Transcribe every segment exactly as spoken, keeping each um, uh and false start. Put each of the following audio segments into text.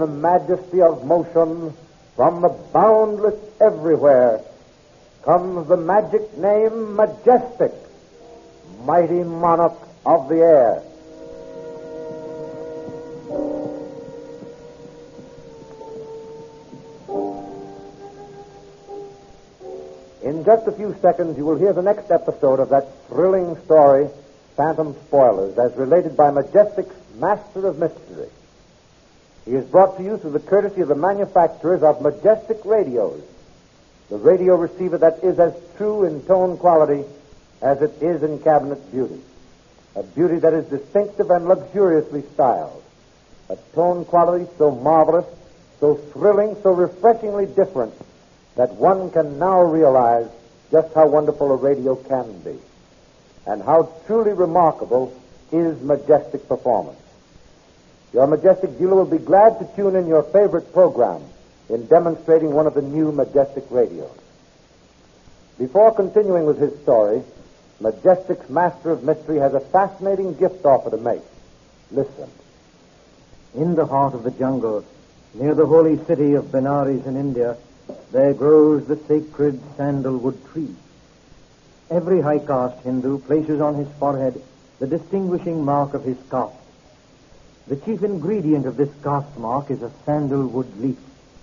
the majesty of motion, from the boundless everywhere, comes the magic name Majestic, mighty monarch of the air. In just a few seconds, you will hear the next episode of that thrilling story, Phantom Spoilers, as related by Majestic's Master of Mystery. He is brought to you through the courtesy of the manufacturers of Majestic Radios, the radio receiver that is as true in tone quality as it is in cabinet beauty, a beauty that is distinctive and luxuriously styled, a tone quality so marvelous, so thrilling, so refreshingly different, that one can now realize just how wonderful a radio can be, and how truly remarkable is Majestic performance. Your Majestic dealer will be glad to tune in your favorite program in demonstrating one of the new Majestic radios. Before continuing with his story, Majestic's Master of Mystery has a fascinating gift offer to make. Listen. In the heart of the jungle, near the holy city of Benares in India, there grows the sacred sandalwood tree. Every high-caste Hindu places on his forehead the distinguishing mark of his caste. The chief ingredient of this caste mark is a sandalwood leaf.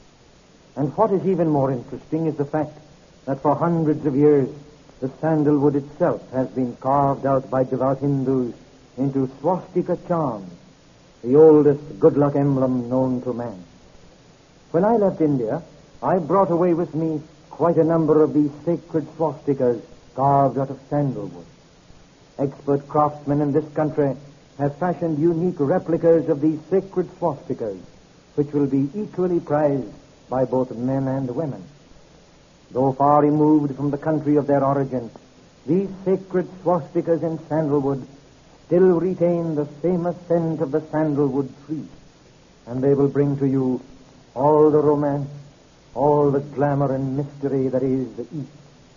And what is even more interesting is the fact that for hundreds of years the sandalwood itself has been carved out by devout Hindus into swastika charms, the oldest good luck emblem known to man. When I left India, I brought away with me quite a number of these sacred swastikas carved out of sandalwood. Expert craftsmen in this country have fashioned unique replicas of these sacred swastikas, which will be equally prized by both men and women. Though far removed from the country of their origin, these sacred swastikas in sandalwood still retain the famous scent of the sandalwood tree, and they will bring to you all the romance, all the glamour and mystery that is the East.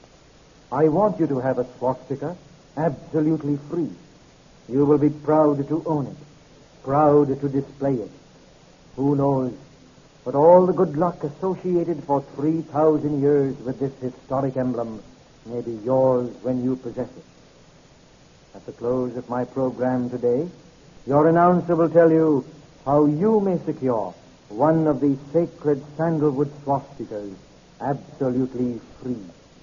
I want you to have a swastika absolutely free. You will be proud to own it, proud to display it. Who knows, but all the good luck associated for three thousand years with this historic emblem may be yours when you possess it. At the close of my program today, your announcer will tell you how you may secure one of these sacred sandalwood swastikas absolutely free.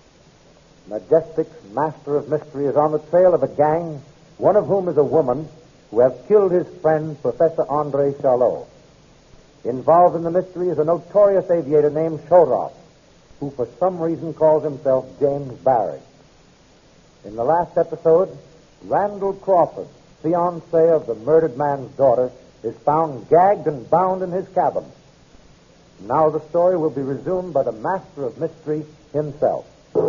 Majestic's Master of Mystery is on the trail of a gang, one of whom is a woman who has killed his friend, Professor Andre Charlot. Involved in the mystery is a notorious aviator named Chodroff, who for some reason calls himself James Barry. In the last episode, Randall Crawford, fiancé of the murdered man's daughter, is found gagged and bound in his cabin. Now the story will be resumed by the Master of Mystery himself.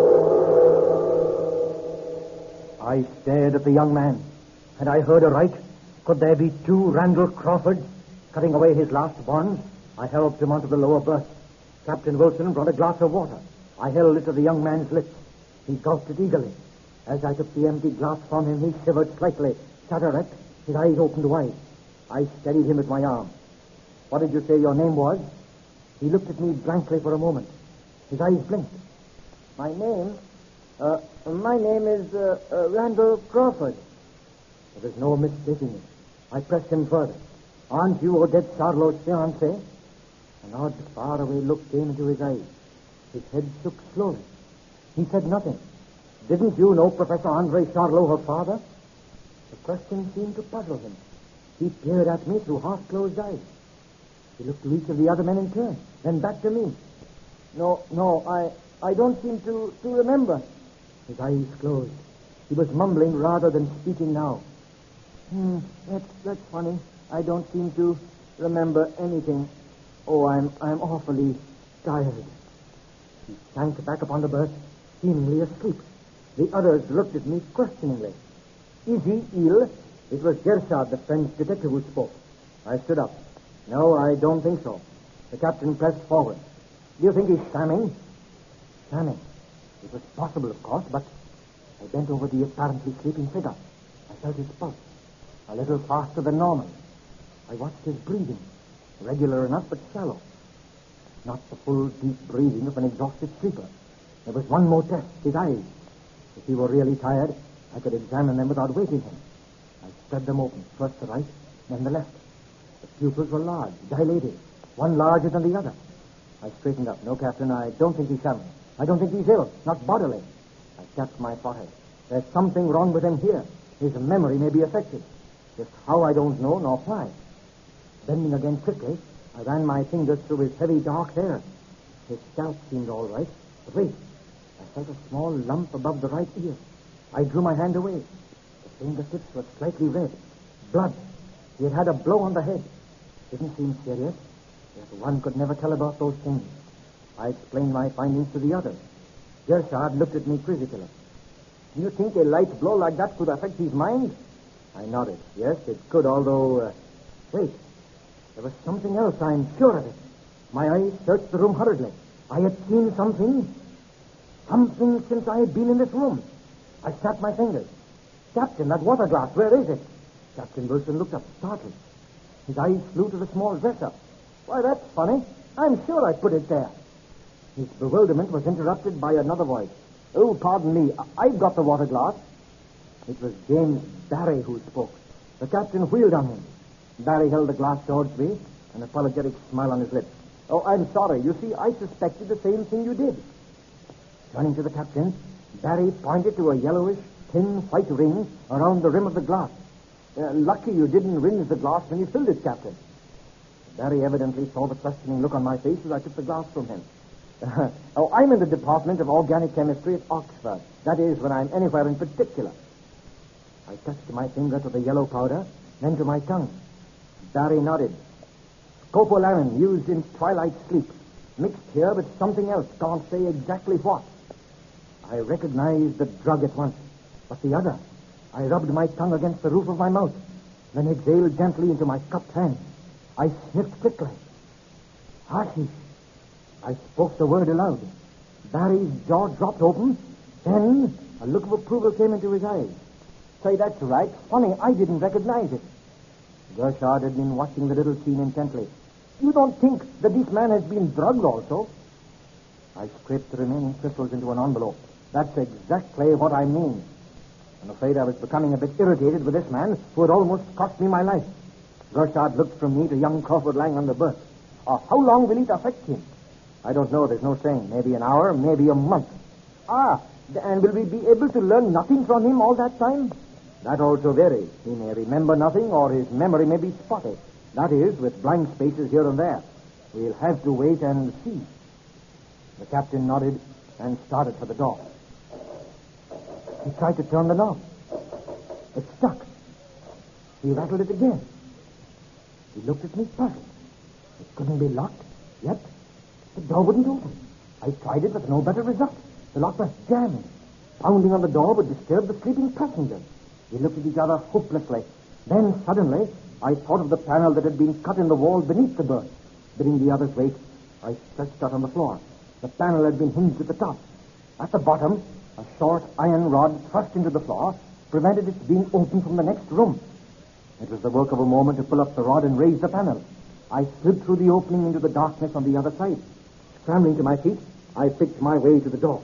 I stared at the young man. Had I heard aright? Could there be two Randall Crawfords cutting away his last bonds? I helped him onto the lower berth. Captain Wilson brought a glass of water. I held it to the young man's lips. He gulped it eagerly. As I took the empty glass from him, he shivered slightly, sat erect, his eyes opened wide. I steadied him with my arm. What did you say your name was? He looked at me blankly for a moment. His eyes blinked. My name? Uh, my name is uh, uh, Randall Crawford. There was no mistaking it. I pressed him further. Aren't you Odette Charlot's fiancé? An odd, faraway look came into his eyes. His head shook slowly. He said nothing. Didn't you know Professor Andre Charlot, her father? The question seemed to puzzle him. He peered at me through half-closed eyes. He looked to each of the other men in turn, then back to me. No, no, I, I don't seem to, to remember. His eyes closed. He was mumbling rather than speaking now. Hmm, that's, that's funny. I don't seem to remember anything. Oh, I'm, I'm awfully tired. He sank back upon the berth, seemingly asleep. The others looked at me questioningly. Is he ill? It was Gershad, the French detective, who spoke. I stood up. No, I don't think so. The captain pressed forward. Do you think he's shamming? Shamming. It was possible, of course, but I bent over the apparently sleeping figure. I felt his pulse, a little faster than normal. I watched his breathing. regular enough, but shallow. Not the full, deep breathing of an exhausted sleeper. There was one more test, his eyes. If he were really tired, I could examine them without waking him. I spread them open, first the right, then the left. The pupils were large, dilated, one larger than the other. I straightened up. No, Captain, I don't think he's coming. I don't think he's ill, not bodily. I tapped my forehead. There's something wrong with him here. His memory may be affected. Just how, I don't know, nor why. Bending again quickly, I ran my fingers through his heavy dark hair. His scalp seemed all right. But wait, I felt a small lump above the right ear. I drew my hand away. The fingertips were slightly red. Blood. He had had a blow on the head. Didn't seem serious. Yet one could never tell about those things. I explained my findings to the others. Gershard looked at me quizzically. Do you think a light blow like that could affect his mind? I nodded. Yes, it could, although... Uh... Wait. There was something else, I'm sure of it. My eyes searched the room hurriedly. I had seen something. Something since I had been in this room. I snapped my fingers. Captain, that water glass, where is it? Captain Wilson looked up, startled. His eyes flew to the small dresser. Why, that's funny. I'm sure I put it there. His bewilderment was interrupted by another voice. Oh, pardon me. I- I've got the water glass. It was James Barry who spoke. The captain wheeled on him. Barry held the glass towards me, an apologetic smile on his lips. Oh, I'm sorry. You see, I suspected the same thing you did. Turning to the captain, Barry pointed to a yellowish, thin white ring around the rim of the glass. Uh, lucky you didn't rinse the glass when you filled it, Captain. Barry evidently saw the questioning look on my face as I took the glass from him. Uh, oh, I'm in the Department of Organic Chemistry at Oxford. That is, when I'm anywhere in particular. I touched my finger to the yellow powder, then to my tongue. Barry nodded. Scopolamine used in twilight sleep. Mixed here with something else. Can't say exactly what. I recognized the drug at once. But the other. I rubbed my tongue against the roof of my mouth, then exhaled gently into my cupped hand. I sniffed quickly. Hashish. I spoke the word aloud. Barry's jaw dropped open. Then a look of approval came into his eyes. Say, that's right. Funny, I didn't recognize it. Gershard had been watching the little scene intently. You don't think that this man has been drugged also? I scraped the remaining crystals into an envelope. That's exactly what I mean. I'm afraid I was becoming a bit irritated with this man who had almost cost me my life. Gershard looked from me to young Crawford lying on the berth. Uh, how long will it affect him? I don't know. There's no saying. Maybe an hour, maybe a month. Ah, and will we be able to learn nothing from him all that time? That also varies. He may remember nothing, or his memory may be spotty. That is, with blank spaces here and there. We'll have to wait and see. The captain nodded and started for the door. He tried to turn the knob. It stuck. He rattled it again. He looked at me puzzled. It couldn't be locked, yet the door wouldn't open. I tried it with no better result. The lock was jammed. Pounding on the door would disturb the sleeping passengers. We looked at each other hopelessly. Then, suddenly, I thought of the panel that had been cut in the wall beneath the berth. Bidding the others wait, I stretched out on the floor. The panel had been hinged at the top. At the bottom, a short iron rod thrust into the floor prevented its being opened from the next room. It was the work of a moment to pull up the rod and raise the panel. I slid through the opening into the darkness on the other side. Scrambling to my feet, I picked my way to the door.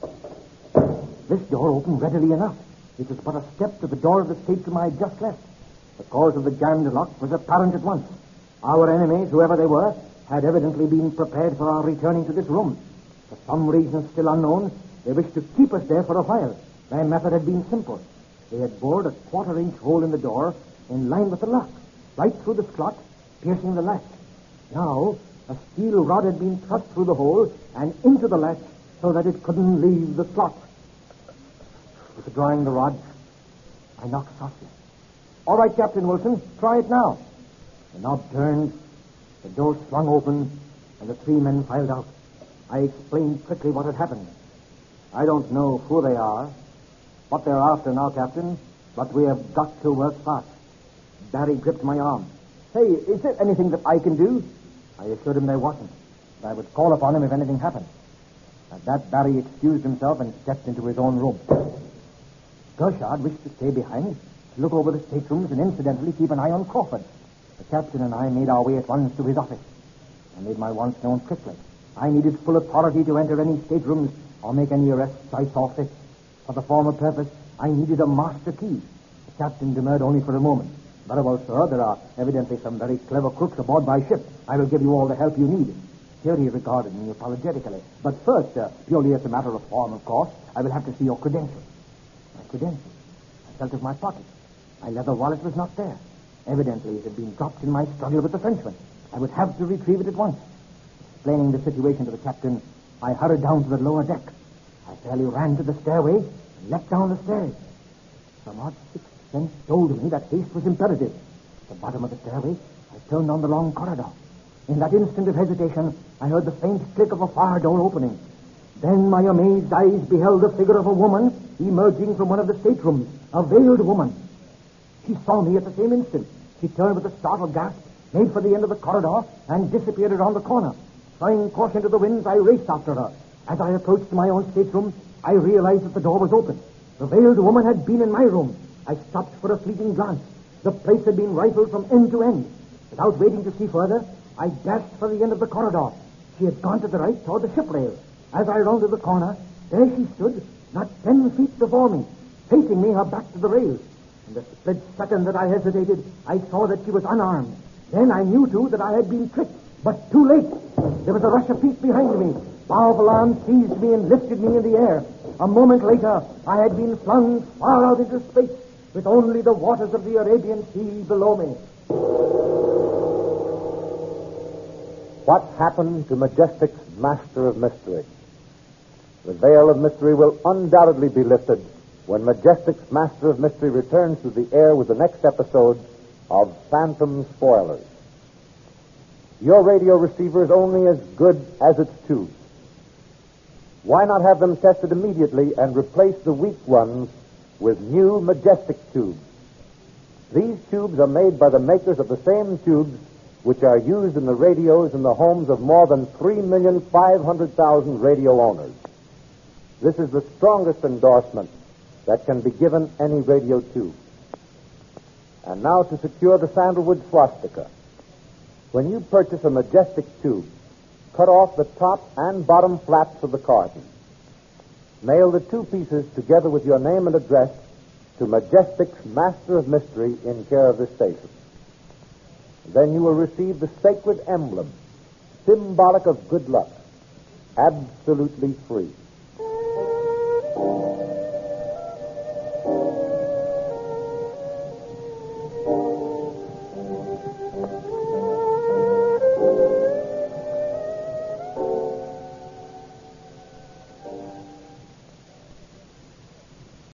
This door opened readily enough. It was but a step to the door of the stateroom I had just left. The cause of the jammed lock was apparent at once. Our enemies, whoever they were, had evidently been prepared for our returning to this room. For some reason still unknown, they wished to keep us there for a while. Their method had been simple. They had bored a quarter-inch hole in the door in line with the lock, right through the slot, piercing the latch. Now, a steel rod had been thrust through the hole and into the latch so that it couldn't leave the slot. Withdrawing the rod, I knocked softly. All right, Captain Wilson, try it now. The knob turned, the door swung open, and the three men filed out. I explained quickly what had happened. I don't know who they are, what they're after now, Captain, but we have got to work fast. Barry gripped my arm. Hey, is there anything that I can do? I assured him there wasn't. I would call upon him if anything happened. At that, Barry excused himself and stepped into his own room. Gershard wished to stay behind, to look over the staterooms and incidentally keep an eye on Crawford. The captain and I made our way at once to his office. I made my wants known quickly. I needed full authority to enter any staterooms or make any arrests I saw fit. For the former purpose, I needed a master key. The captain demurred only for a moment. Very well, sir, there are evidently some very clever crooks aboard my ship. I will give you all the help you need. Here he regarded me apologetically. But first, uh, purely as a matter of form, of course, I will have to see your credentials. My credentials? I felt of my pocket. My leather wallet was not there. Evidently, it had been dropped in my struggle with the Frenchman. I would have to retrieve it at once. Explaining the situation to the captain, I hurried down to the lower deck. I fairly ran to the stairway and leapt down the stairs. Some odd sixth sense told me that haste was imperative. At the bottom of the stairway, I turned on the long corridor. In that instant of hesitation, I heard the faint click of a fire door opening. Then my amazed eyes beheld the figure of a woman emerging from one of the staterooms, a veiled woman. She saw me at the same instant. She turned with a startled gasp, made for the end of the corridor, and disappeared around the corner. Throwing caution to the winds, I raced after her. As I approached my own stateroom, I realized that the door was open. The veiled woman had been in my room. I stopped for a fleeting glance. The place had been rifled from end to end. Without waiting to see further, I dashed for the end of the corridor. She had gone to the right toward the ship rail. As I rounded the corner, there she stood, not ten feet before me, facing me, her back to the rail. In the split second that I hesitated, I saw that she was unarmed. Then I knew, too, that I had been tricked, but too late. There was a rush of feet behind me. Powerful arms seized me and lifted me in the air. A moment later, I had been flung far out into space, with only the waters of the Arabian Sea below me. What happened to Majestic's master of mystery? The veil of mystery will undoubtedly be lifted when Majestic's master of mystery returns to the air with the next episode of Phantom Spoilers. Your radio receiver is only as good as its tubes. Why not have them tested immediately and replace the weak ones with new Majestic tubes? These tubes are made by the makers of the same tubes which are used in the radios in the homes of more than three million five hundred thousand radio owners. This is the strongest endorsement that can be given any radio tube. And now to secure the sandalwood swastika. When you purchase a Majestic tube, cut off the top and bottom flaps of the carton. Mail the two pieces together with your name and address to Majestic's Master of Mystery in care of this station. Then you will receive the sacred emblem, symbolic of good luck, absolutely free.